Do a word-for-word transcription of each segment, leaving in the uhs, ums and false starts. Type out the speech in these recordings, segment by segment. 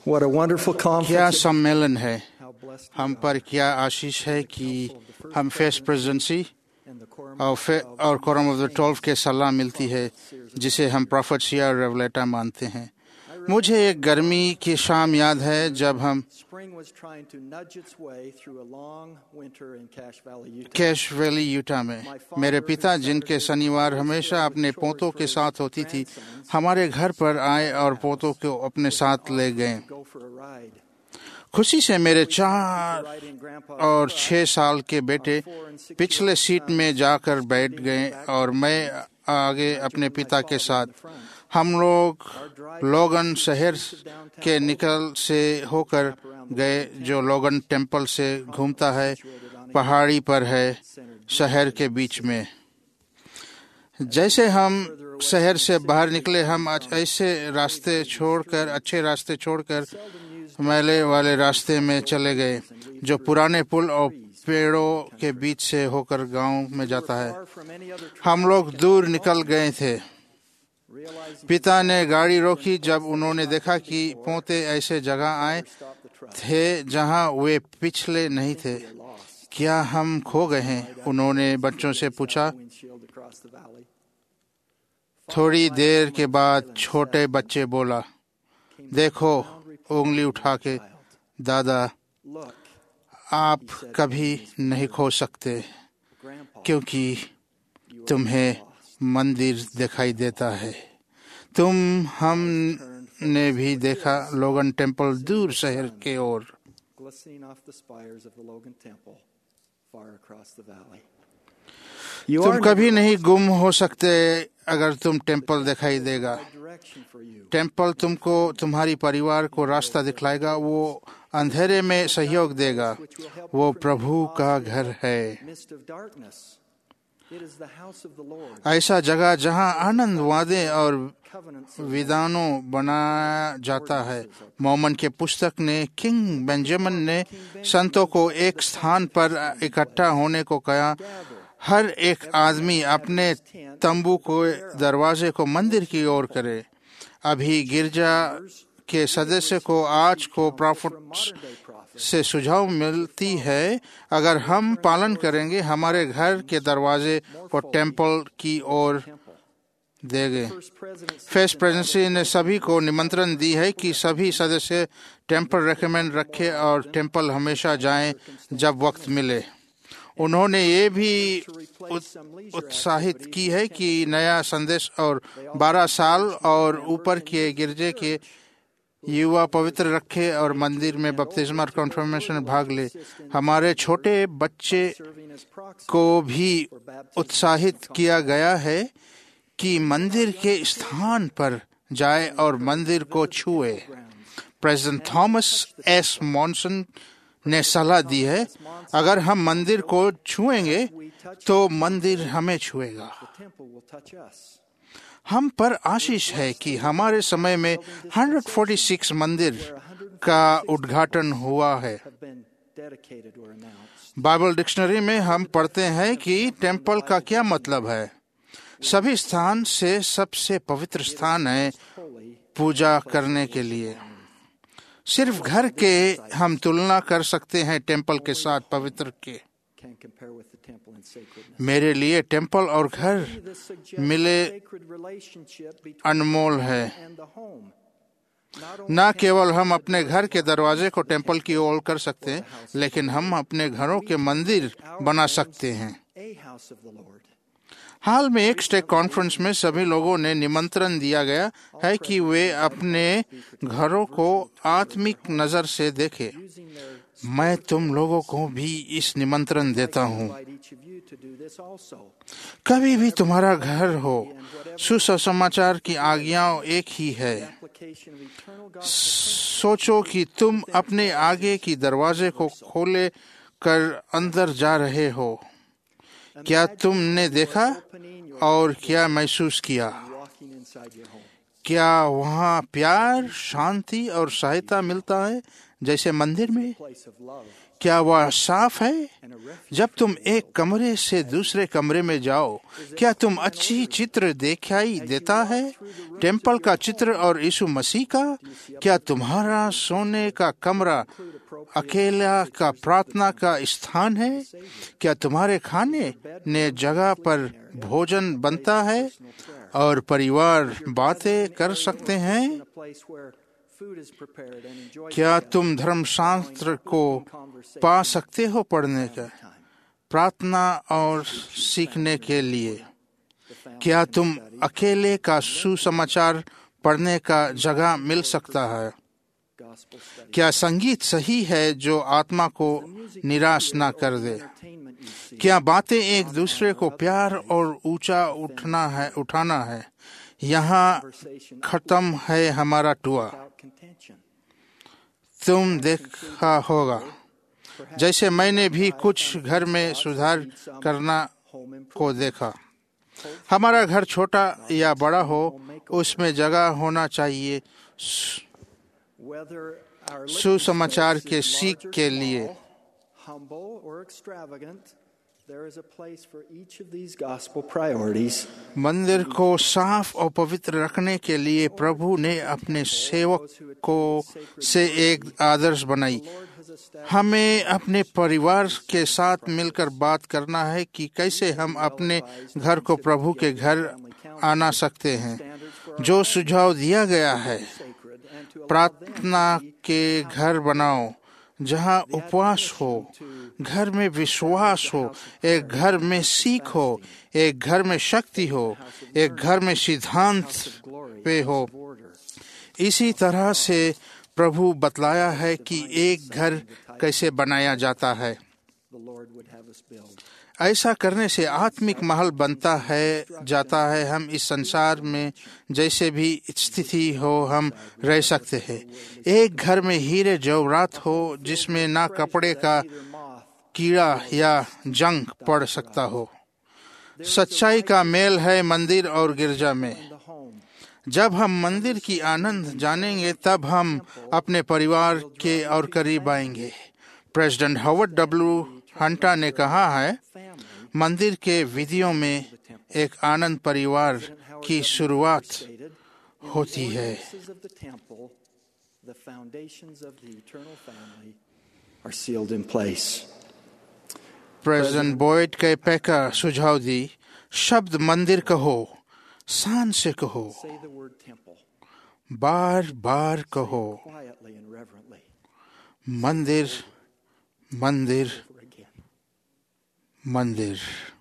What a wonderful क्या conference. सम्मेलन है। How blessed we हम are. पर क्या आशीष है कि हम First Presidency And the quorum और of फे, twelve और quorum of the saints, twelve के सलाह मिलती है जिसे हम प्रॉफिट्स या रेवलेटा मानते हैं। मुझे एक गर्मी की शाम याद है जब हम spring was trying to nudge its way through a long winter in Cache Valley, Utah. Cache Valley Utah में मेरे पिता जिनके शनिवार हमेशा अपने पोतों के साथ होती थी हमारे घर पर आए और पोतों को अपने साथ ले गए। Go for a ride. खुशी से मेरे चार Riding Grandpa's और truck, छह साल के बेटे पिछले सीट में जाकर बैठ गए और मैं आगे अपने पिता के साथ। हम लोग लोगन शहर के निकल से होकर गए जो लोगन टेम्पल से घूमता है, पहाड़ी पर है, शहर के बीच में। जैसे हम शहर से बाहर निकले हम ऐसे रास्ते छोड़कर अच्छे रास्ते छोड़कर मैले वाले रास्ते में चले गए जो पुराने पुल और पेड़ों के बीच से होकर गांव में जाता है। हम लोग दूर निकल गए थे। पिता ने गाड़ी रोकी जब उन्होंने देखा कि पोते ऐसे जगह आए थे जहां वे पिछले नहीं थे। क्या हम खो गए हैं? उन्होंने बच्चों से पूछा। थोड़ी देर के बाद छोटे बच्चे बोला, देखो उंगली उठा के, दादा आप कभी नहीं खो सकते क्योंकि तुम्हें मंदिर दिखाई देता है। तुम हमने भी देखा लोगन टेम्पल दूर शहर के ओर। तुम कभी नहीं गुम हो सकते अगर तुम टेम्पल दिखाई देगा। टेम्पल तुमको तुम्हारी परिवार को रास्ता दिखलाएगा, वो अंधेरे में सहयोग देगा। वो प्रभु का घर है, ऐसा जगह जहां आनंद वादे और विधानों बनाया जाता है। मोमन के पुस्तक ने किंग बेंजामिन ने संतों को एक स्थान पर इकट्ठा होने को कहा। हर एक आदमी अपने तंबू को दरवाजे को मंदिर की ओर करे। अभी गिरजा के सदस्य को आज को प्रॉफिट्स से सुझाव मिलती है, अगर हम पालन करेंगे हमारे घर के दरवाजे को टेम्पल की ओर देंगे। फेस्ट प्रेसिडेंसी ने सभी को निमंत्रण दी है कि सभी सदस्य टेम्पल रेकमेंड रखें और टेम्पल हमेशा जाएं जब वक्त मिले। उन्होंने ये भी उत्साहित की है कि नया संदेश और बारह साल और ऊपर के गिरजे के युवा पवित्र रखे और मंदिर में बपतिस्मा और कॉन्फर्मेशन में भाग ले। हमारे छोटे बच्चे को भी उत्साहित किया गया है कि मंदिर के स्थान पर जाए और मंदिर को छुए। प्रेसिडेंट थॉमस एस मॉनसन ने सलाह दी है, अगर हम मंदिर को छुएंगे तो मंदिर हमें छुएगा। हम पर आशीष है कि हमारे समय में एक सौ छियालीस मंदिर का उद्घाटन हुआ है। बाइबल डिक्शनरी में हम पढ़ते हैं कि टेम्पल का क्या मतलब है। सभी स्थान से सबसे पवित्र स्थान है पूजा करने के लिए। सिर्फ घर के हम तुलना कर सकते हैं टेम्पल के साथ पवित्र के। मेरे लिए टेम्पल और घर मिले अनमोल है। न केवल हम अपने घर के दरवाजे को टेम्पल की ओर कर सकते हैं, लेकिन हम अपने घरों के मंदिर बना सकते हैं। हाल में एक स्टेक कॉन्फ्रेंस में सभी लोगों ने निमंत्रण दिया गया है कि वे अपने घरों को आत्मिक नजर से देखें। मैं तुम लोगों को भी इस निमंत्रण देता हूँ। कभी भी तुम्हारा घर हो, सुसमाचार की आज्ञाएं एक ही है। सोचो कि तुम अपने आगे की दरवाजे को खोले कर अंदर जा रहे हो। क्या तुमने देखा और क्या महसूस किया? क्या वहाँ प्यार, शांति और सहायता मिलता है जैसे मंदिर में? place of love क्या वह साफ है? and a refuge. जब तुम एक कमरे से दूसरे कमरे में जाओ, क्या तुम अच्छी चित्र दिखाई देता है? टेम्पल का चित्र और यीशु मसीह का? क्या तुम्हारा सोने का कमरा अकेला का प्रार्थना का स्थान है? क्या तुम्हारे खाने ने जगह पर भोजन बनता है और परिवार बातें कर सकते हैं? In a place where food is prepared and enjoyed क्या together. तुम धर्मशास्त्र को पा सकते हो पढ़ने का, प्रार्थना और सीखने के लिए? क्या तुम अकेले का सुसमाचार पढ़ने का जगह मिल सकता है? Gospel study. क्या संगीत सही है जो आत्मा को निराश न कर दे? Entertainment you see. क्या बातें एक दूसरे को प्यार और ऊंचा उठना है उठाना है? यहाँ Conversation खत्म है हमारा टुआ। without contention. तुम देखा होगा, जैसे मैंने भी कुछ घर में सुधार करना Home improvement. को देखा। हमारा घर छोटा या बड़ा हो, उसमें जगह होना चाहिए Whether our living सुसमाचार space के is सीख large or के लिए। small, humble or extravagant, there is a place for each of these gospel priorities. मंदिर को साफ और पवित्र रखने के लिए प्रभु ने अपने सेवकों से एक आदर्श बनाई। Lord has established हमें अपने परिवार के साथ मिलकर बात करना है कि कैसे हम अपने घर को प्रभु के घर आना सकते हैं। जो सुझाव दिया गया है, sacred and to allow प्रार्थना के घर बनाओ जहाँ उपवास हो, घर में विश्वास हो, एक घर में सीख हो, एक घर में शक्ति हो, एक घर में सिद्धांत glory पे हो। order. इसी तरह से प्रभु बतलाया है कि एक घर कैसे बनाया जाता है। The Lord would have us build. ऐसा करने से आत्मिक महल बनता है जाता है। हम इस संसार में जैसे भी स्थिति हो, हम रह सकते हैं। एक घर में हीरे जवाहरात हो जिसमें ना कपड़े का Neither moth कीड़ा या जंग पड़ सकता हो। सच्चाई का मेल है मंदिर और गिरजा में। in the home. जब हम मंदिर की आनंद जानेंगे, तब हम अपने परिवार के और करीब आएंगे। प्रेसिडेंट हावर्ड डब्ल्यू हंटा ने कहा है, Family. मंदिर के विधियों में एक आनंद परिवार की शुरुआत Stated, in होती the है। ordinances of the temple, the foundations of the eternal family are sealed in place. President Boyd K Packer सुझाव दी, शब्द मंदिर कहो, शान से कहो, Say the word temple बार बार कहो, quietly and reverently. मंदिर मंदिर Over again. मंदिर।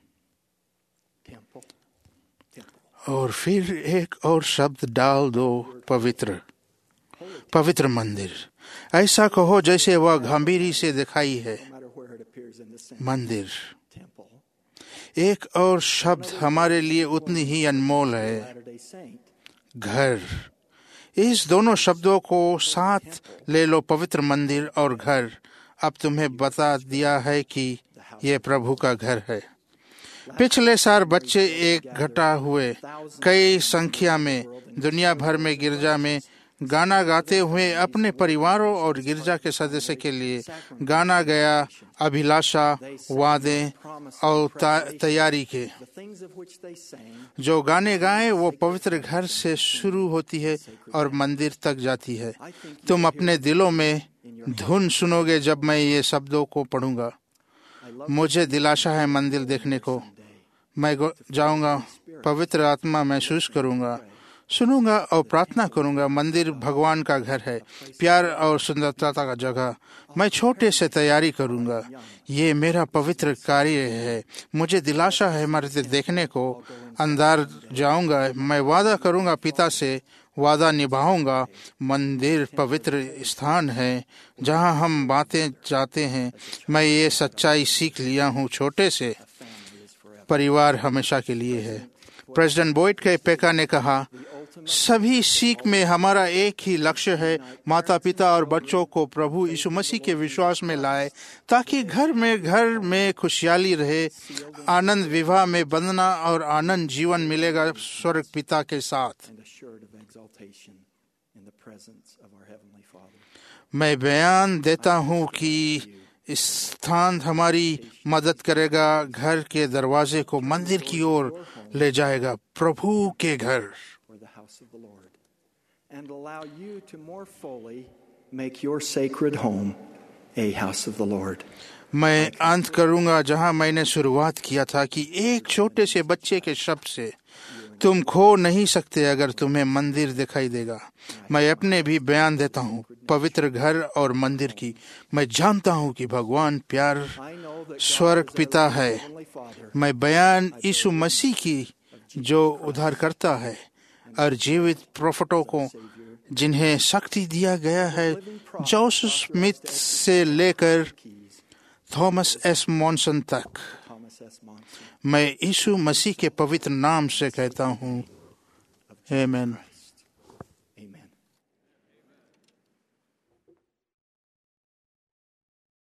Temple. Temple. और फिर एक और शब्द डाल दो, पवित्र पवित्र मंदिर। ऐसा कहो जैसे वह गंभीरी से दिखाई है। No matter where it appears in the same मंदिर। temple. एक और शब्द हमारे लिए उतनी ही अनमोल है, Latter-day Saint. घर। इस दोनों शब्दों को साथ ले लो, पवित्र मंदिर और घर। अब तुम्हें बता दिया है कि ये प्रभु का घर है। पिछले साल बच्चे एक घटा हुए कई संख्या में दुनिया भर में गिरजा में गाना गाते हुए अपने परिवारों और गिरजा के सदस्य के लिए गाना गया अभिलाषा, वादे और तैयारी के। The things of which they sang जो गाने गाए वो पवित्र घर से शुरू होती है और मंदिर तक जाती है। तुम अपने दिलों में धुन सुनोगे जब मैं ये शब्दों को पढ़ूंगा। मुझे दिलासा है मंदिर देखने को। मैं जाऊंगा, पवित्र आत्मा महसूस करूंगा, सुनूंगा और प्रार्थना करूंगा। मंदिर भगवान का घर है, प्यार और सुंदरता का जगह। मैं छोटे से तैयारी करूंगा। ये मेरा पवित्र कार्य है। मुझे दिलासा है मंदिर देखने को। अंदर जाऊंगा, मैं वादा करूंगा, पिता से वादा निभाऊंगा। मंदिर पवित्र स्थान है जहां हम बातें जाते हैं। मैं ये सच्चाई सीख लिया हूँ छोटे से। परिवार हमेशा के लिए है। प्रेसिडेंट बॉयड के पेका ने कहा, सभी सीख में हमारा एक ही लक्ष्य है, माता पिता और बच्चों को प्रभु यीशु मसीह के विश्वास में लाए, ताकि घर में घर में खुशहाली रहे, आनंद विवाह में बंधना और आनंद जीवन मिलेगा स्वर्ग पिता के साथ। and assured of exaltation in the presence of our Heavenly Father. मैं बयान देता हूँ कि इस स्थान हमारी मदद करेगा, घर के दरवाजे को मंदिर की ओर ले जाएगा, प्रभु के घर, or the house of the Lord, and allow you to more fully make your sacred home a house of the Lord. मैं अंत करूंगा जहां मैंने शुरुआत किया था कि एक छोटे से बच्चे के शब्द से तुम खो नहीं सकते अगर तुम्हें मंदिर दिखाई देगा। मैं अपने भी बयान देता हूँ पवित्र घर और मंदिर की। मैं जानता हूँ कि भगवान प्यार स्वर्ग पिता है। मैं बयान यीशु मसीह की जो उद्धार करता है और जीवित प्रोफेटों को जिन्हें शक्ति दिया गया है, जोसेफ स्मिथ से लेकर थॉमस एस मॉनसन तक, मैं यीशु मसीह के पवित्र नाम से कहता हूँ, आमीन।